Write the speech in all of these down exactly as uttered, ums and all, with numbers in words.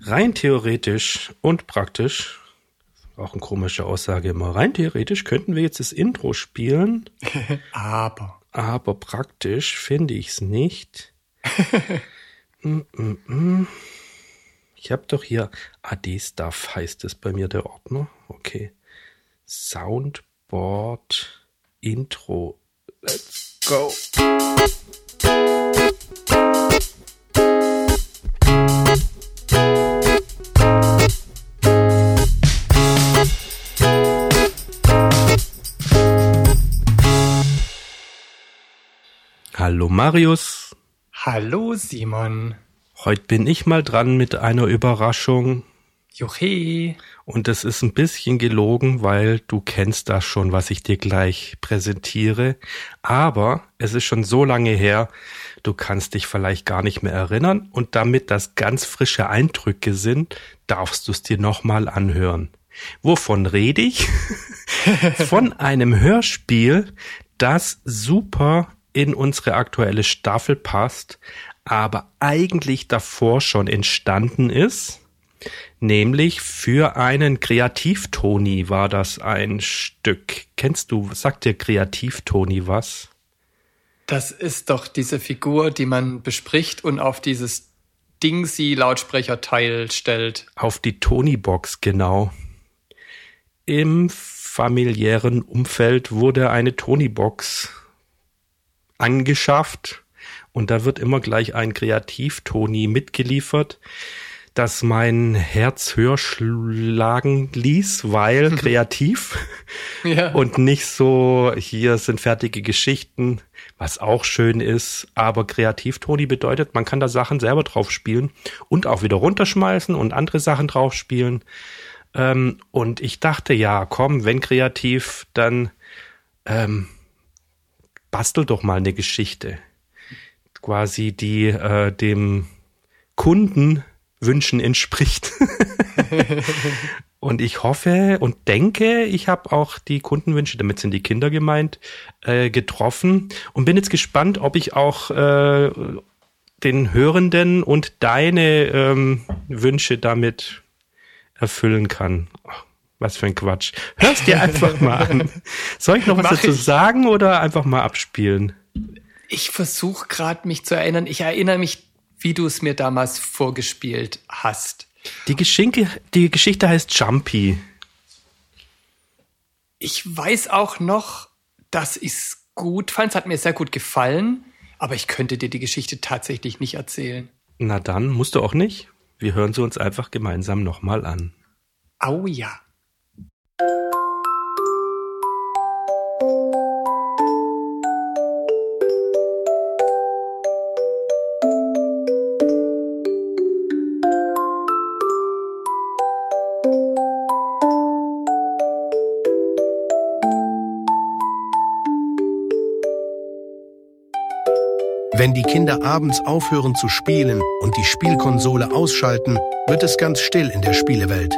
Rein theoretisch und praktisch, auch eine komische Aussage immer, rein theoretisch könnten wir jetzt das Intro spielen. Aber. Aber praktisch finde ich es nicht. mm, mm, mm. Ich habe doch hier A D-Stuff heißt es bei mir, der Ordner. Okay. Soundboard Intro. Let's go. Hallo Marius. Hallo Simon. Heute bin ich mal dran mit einer Überraschung. Juchhe. Und das ist ein bisschen gelogen, weil du kennst das schon, was ich dir gleich präsentiere. Aber es ist schon so lange her, du kannst dich vielleicht gar nicht mehr erinnern. Und damit das ganz frische Eindrücke sind, darfst du es dir nochmal anhören. Wovon rede ich? Von einem Hörspiel, das super in unsere aktuelle Staffel passt, aber eigentlich davor schon entstanden ist. Nämlich für einen Kreativ-Toni war das ein Stück. Kennst du, sagt dir Kreativ-Toni was? Das ist doch diese Figur, die man bespricht und auf dieses Dingsy-Lautsprecherteil stellt. Auf die Toni-Box, genau. Im familiären Umfeld wurde eine Toni-Box angeschafft und da wird immer gleich ein Kreativ-Toni mitgeliefert, das mein Herz höher schlagen ließ, weil kreativ ja. Und nicht so, hier sind fertige Geschichten, was auch schön ist, aber Kreativ-Toni bedeutet, man kann da Sachen selber drauf spielen und auch wieder runterschmeißen und andere Sachen drauf spielen. Ähm, und ich dachte, ja, komm, wenn kreativ, dann ähm, bastel doch mal eine Geschichte, quasi die äh, dem Kundenwünschen entspricht. Und ich hoffe und denke, ich habe auch die Kundenwünsche, damit sind die Kinder gemeint, äh, getroffen und bin jetzt gespannt, ob ich auch äh, den Hörenden und deine ähm, Wünsche damit erfüllen kann. Was für ein Quatsch. Hörst dir einfach mal an. Soll ich noch was Mach dazu ich. sagen oder einfach mal abspielen? Ich versuche gerade mich zu erinnern. Ich erinnere mich, wie du es mir damals vorgespielt hast. Die, Geschenke, die Geschichte heißt Jumpy. Ich weiß auch noch, dass ich es gut fand. Es hat mir sehr gut gefallen. Aber ich könnte dir die Geschichte tatsächlich nicht erzählen. Na dann, musst du auch nicht. Wir hören sie uns einfach gemeinsam nochmal an. Au ja. Wenn die Kinder abends aufhören zu spielen und die Spielkonsole ausschalten, wird es ganz still in der Spielewelt.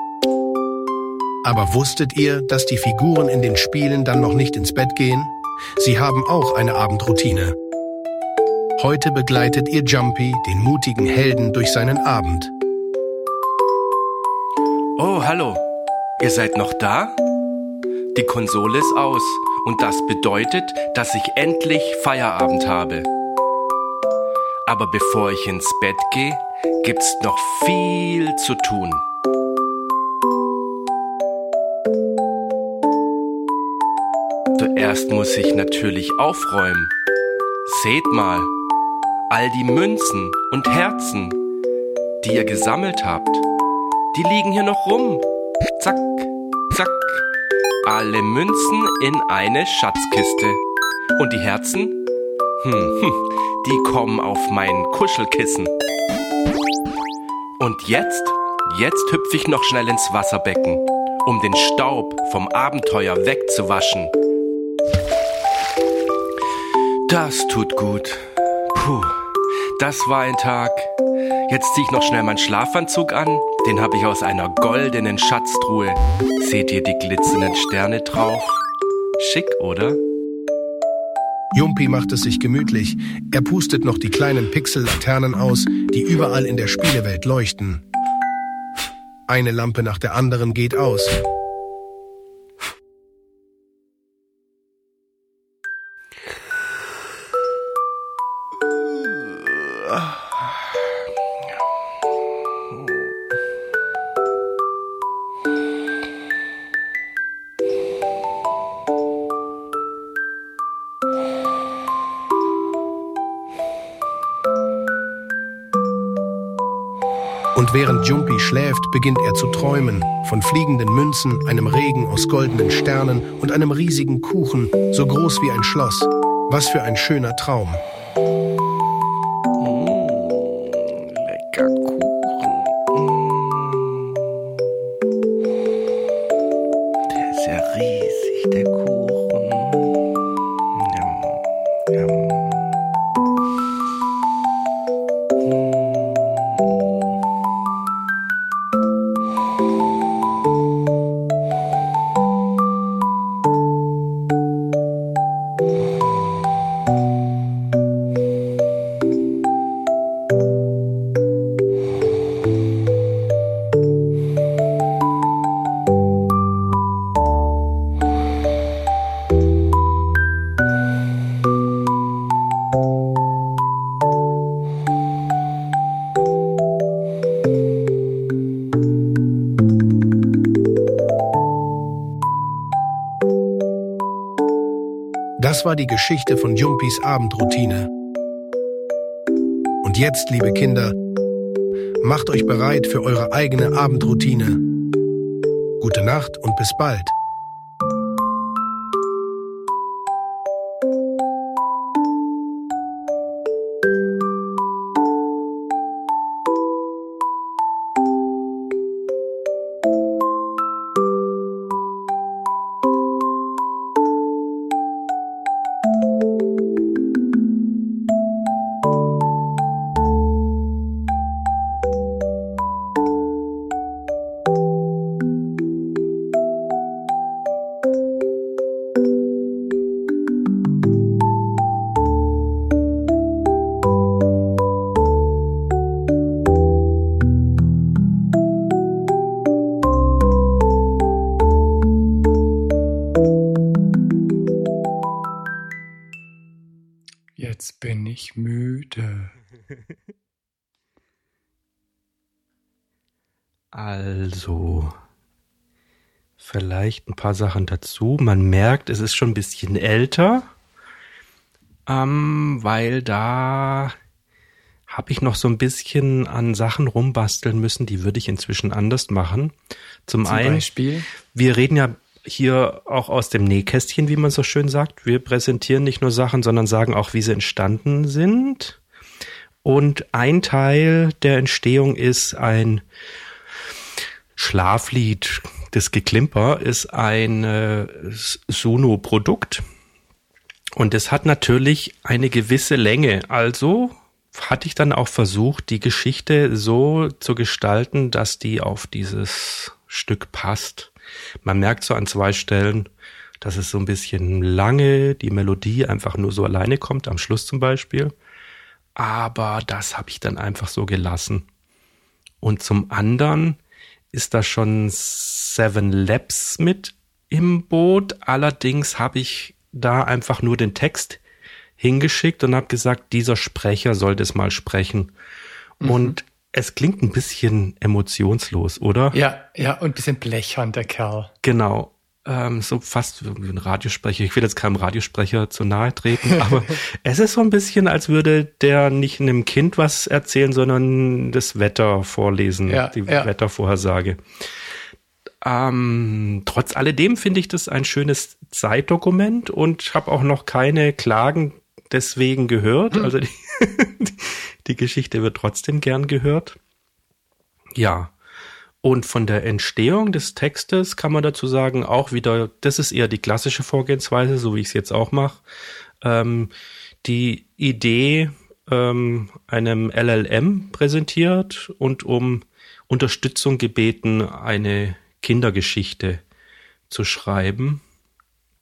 Aber wusstet ihr, dass die Figuren in den Spielen dann noch nicht ins Bett gehen? Sie haben auch eine Abendroutine. Heute begleitet ihr Jumpy, den mutigen Helden, durch seinen Abend. Oh, hallo. Ihr seid noch da? Die Konsole ist aus und das bedeutet, dass ich endlich Feierabend habe. Aber bevor ich ins Bett gehe, gibt's noch viel zu tun. Zuerst muss ich natürlich aufräumen. Seht mal, all die Münzen und Herzen, die ihr gesammelt habt, die liegen hier noch rum. Zack, zack. Alle Münzen in eine Schatzkiste. Und die Herzen? Hm, hm, die kommen auf mein Kuschelkissen. Und jetzt, jetzt hüpfe ich noch schnell ins Wasserbecken, um den Staub vom Abenteuer wegzuwaschen. Das tut gut. Puh, das war ein Tag. Jetzt ziehe ich noch schnell meinen Schlafanzug an. Den habe ich aus einer goldenen Schatztruhe. Seht ihr die glitzernden Sterne drauf? Schick, oder? Jumpy macht es sich gemütlich. Er pustet noch die kleinen Pixel-Laternen aus, die überall in der Spielewelt leuchten. Eine Lampe nach der anderen geht aus. Und während Jumpy schläft, beginnt er zu träumen. Von fliegenden Münzen, einem Regen aus goldenen Sternen und einem riesigen Kuchen, so groß wie ein Schloss. Was für ein schöner Traum. Mmh, lecker Kuchen. Mmh. Der ist ja riesig, der Kuchen. Yum, yum. Das war die Geschichte von Jumpys Abendroutine. Und jetzt, liebe Kinder, macht euch bereit für eure eigene Abendroutine. Gute Nacht und bis bald. Jetzt bin ich müde. Also, vielleicht ein paar Sachen dazu. Man merkt, es ist schon ein bisschen älter, ähm, weil da habe ich noch so ein bisschen an Sachen rumbasteln müssen, die würde ich inzwischen anders machen. Zum, Zum einen, Beispiel? Wir reden ja hier auch aus dem Nähkästchen, wie man so schön sagt. Wir präsentieren nicht nur Sachen, sondern sagen auch, wie sie entstanden sind. Und ein Teil der Entstehung ist ein Schlaflied. Das Geklimper ist ein äh, Suno-Produkt. Und es hat natürlich eine gewisse Länge. Also hatte ich dann auch versucht, die Geschichte so zu gestalten, dass die auf dieses Stück passt. Man merkt so an zwei Stellen, dass es so ein bisschen lange, die Melodie einfach nur so alleine kommt, am Schluss zum Beispiel. Aber das habe ich dann einfach so gelassen. Und zum anderen ist da schon Seven Labs mit im Boot. Allerdings habe ich da einfach nur den Text hingeschickt und habe gesagt, dieser Sprecher soll das mal sprechen. Mhm. Und es klingt ein bisschen emotionslos, oder? Ja, ja, und ein bisschen blechern, der Kerl. Genau, ähm, so fast wie ein Radiosprecher. Ich will jetzt keinem Radiosprecher zu nahe treten, aber es ist so ein bisschen, als würde der nicht einem Kind was erzählen, sondern das Wetter vorlesen, ja, die ja. Wettervorhersage. Ähm, trotz alledem finde ich das ein schönes Zeitdokument und habe auch noch keine Klagen deswegen gehört. Hm. Also die, die Geschichte wird trotzdem gern gehört. Ja, und von der Entstehung des Textes kann man dazu sagen, auch wieder, das ist eher die klassische Vorgehensweise, so wie ich es jetzt auch mache. Ähm, die Idee ähm, einem L L M präsentiert und um Unterstützung gebeten, eine Kindergeschichte zu schreiben.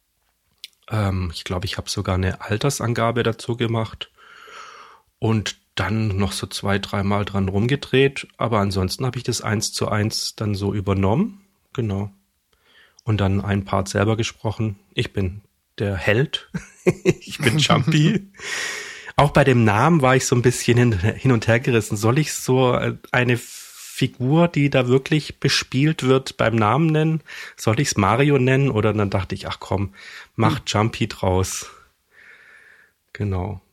Ähm, ich glaube, ich habe sogar eine Altersangabe dazu gemacht. Und dann noch so zwei, dreimal dran rumgedreht, aber ansonsten habe ich das eins zu eins dann so übernommen, genau. Und dann ein Part selber gesprochen. Ich bin der Held, ich bin Jumpy. Auch bei dem Namen war ich so ein bisschen hin, hin und her gerissen. Soll ich so eine Figur, die da wirklich bespielt wird, beim Namen nennen? Soll ich es Mario nennen? Oder dann dachte ich, ach komm, mach hm. Jumpy draus. Genau.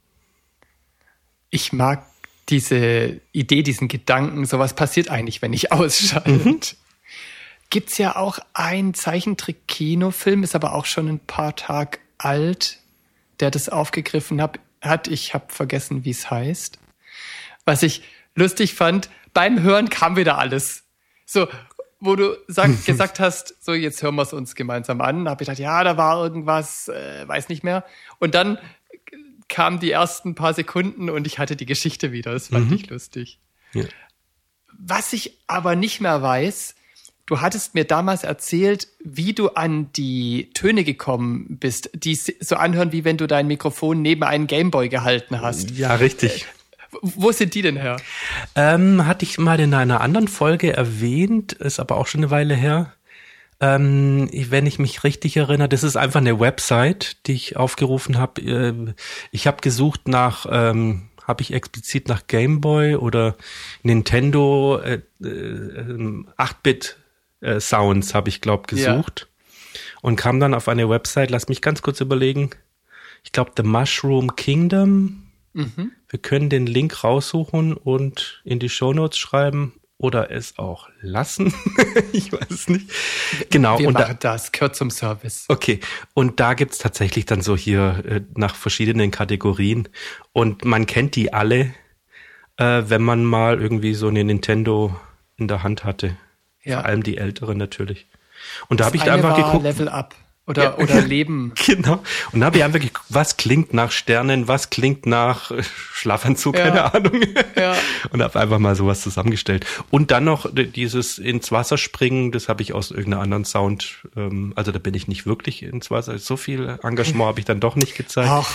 Ich mag diese Idee, diesen Gedanken, sowas passiert eigentlich, wenn ich ausschalte. Mhm. Gibt's ja auch einen Zeichentrick-Kinofilm, ist aber auch schon ein paar Tage alt, der das aufgegriffen hat. hat. Ich habe vergessen, wie es heißt. Was ich lustig fand, beim Hören kam wieder alles. So, wo du sag, gesagt hast, so jetzt hören wir es uns gemeinsam an. Da habe ich gedacht, ja, da war irgendwas, äh, weiß nicht mehr. Und dann kamen die ersten paar Sekunden und ich hatte die Geschichte wieder. Das fand mhm. ich lustig. Ja. Was ich aber nicht mehr weiß, du hattest mir damals erzählt, wie du an die Töne gekommen bist, die so anhören, wie wenn du dein Mikrofon neben einen Gameboy gehalten hast. Ja, richtig. Wo sind die denn her? Ähm, hatte ich mal in einer anderen Folge erwähnt, ist aber auch schon eine Weile her. Ähm, wenn ich mich richtig erinnere, das ist einfach eine Website, die ich aufgerufen habe. Ich habe gesucht nach, ähm, habe ich explizit nach Gameboy oder Nintendo äh, äh, acht-Bit äh, Sounds habe ich, glaube gesucht. Ja. Und kam dann auf eine Website, lass mich ganz kurz überlegen, ich glaube The Mushroom Kingdom. Mhm. Wir können den Link raussuchen und in die Shownotes schreiben. Oder es auch lassen. Ich weiß es nicht. Genau. Wir und machen da, das, gehört zum Service. Okay. Und da gibt's tatsächlich dann so hier äh, nach verschiedenen Kategorien. Und man kennt die alle, äh, wenn man mal irgendwie so eine Nintendo in der Hand hatte. Ja. Vor allem die älteren natürlich. Und da habe ich da einfach geguckt. Level Up. Oder, ja, oder Leben. Genau. Und da habe ich einfach geguckt, was klingt nach Sternen, was klingt nach Schlafanzug, ja. keine Ahnung. Ja. Und habe einfach mal sowas zusammengestellt. Und dann noch dieses ins Wasser springen, das habe ich aus irgendeiner anderen Sound, ähm, also da bin ich nicht wirklich ins Wasser. So viel Engagement habe ich dann doch nicht gezeigt. Ach,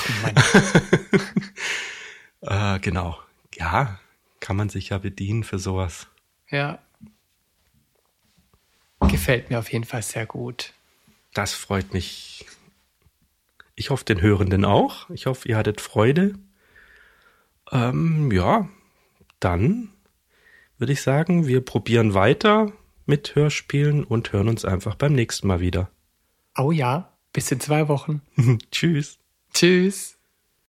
mein. äh, genau. Ja, kann man sich ja bedienen für sowas. Ja. Gefällt mir auf jeden Fall sehr gut. Das freut mich. Ich hoffe, den Hörenden auch. Ich hoffe, ihr hattet Freude. Ähm, ja, dann würde ich sagen, wir probieren weiter mit Hörspielen und hören uns einfach beim nächsten Mal wieder. Oh ja, bis in zwei Wochen. Tschüss. Tschüss.